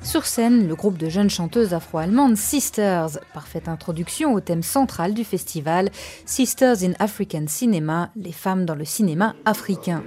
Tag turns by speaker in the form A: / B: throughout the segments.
A: Sur scène, le groupe de jeunes chanteuses afro-allemandes Sisters, parfaite introduction au thème central du festival, Sisters in African Cinema, les femmes dans le cinéma africain.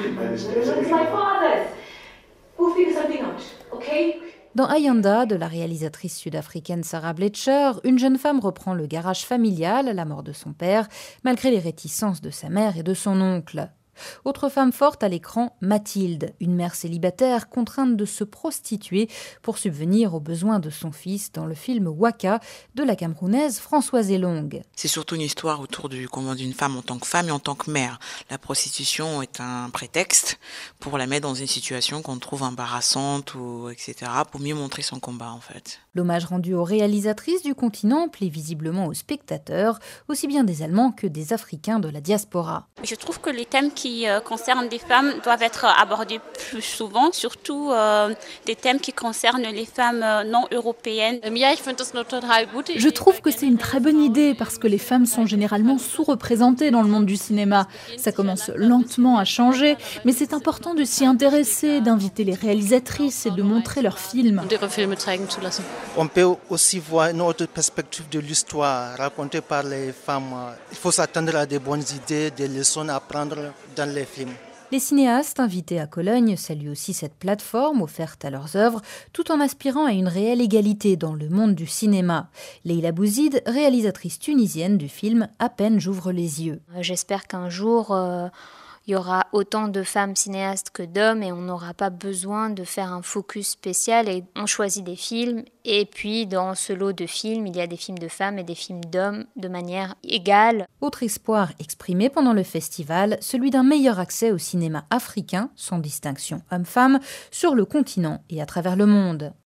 A: Dans Ayanda, de la réalisatrice sud-africaine Sarah Blecher, une jeune femme reprend le garage familial à la mort de son père, malgré les réticences de sa mère et de son oncle. Autre femme forte à l'écran, Mathilde, une mère célibataire contrainte de se prostituer pour subvenir aux besoins de son fils dans le film Waka de la Camerounaise Françoise Elong.
B: C'est surtout une histoire autour du combat d'une femme en tant que femme et en tant que mère. La prostitution est un prétexte pour la mettre dans une situation qu'on trouve embarrassante ou etc. pour mieux montrer son combat en fait.
A: L'hommage rendu aux réalisatrices du continent plaît visiblement aux spectateurs, aussi bien des Allemands que des Africains de la diaspora.
C: Je trouve que les thèmes qui concernent des femmes doivent être abordés plus souvent, surtout des thèmes qui concernent les femmes non européennes.
D: Je trouve que c'est une très bonne idée parce que les femmes sont généralement sous-représentées dans le monde du cinéma. Ça commence lentement à changer, mais c'est important de s'y intéresser, d'inviter les réalisatrices et de montrer leurs films.
E: On peut aussi voir une autre perspective de l'histoire racontée par les femmes. Il faut s'attendre à des bonnes idées, des leçons à apprendre dans les films.
A: Les cinéastes invités à Cologne saluent aussi cette plateforme offerte à leurs œuvres, tout en aspirant à une réelle égalité dans le monde du cinéma. Leila Bouzid, réalisatrice tunisienne du film « À peine j'ouvre les yeux ».
F: J'espère qu'un jour, il y aura autant de femmes cinéastes que d'hommes et on n'aura pas besoin de faire un focus spécial et on choisit des films. Et puis, dans ce lot de films, il y a des films de femmes et des films d'hommes de manière égale.
A: Autre espoir exprimé pendant le festival, celui d'un meilleur accès au cinéma africain, sans distinction homme-femme, sur le continent et à travers le monde.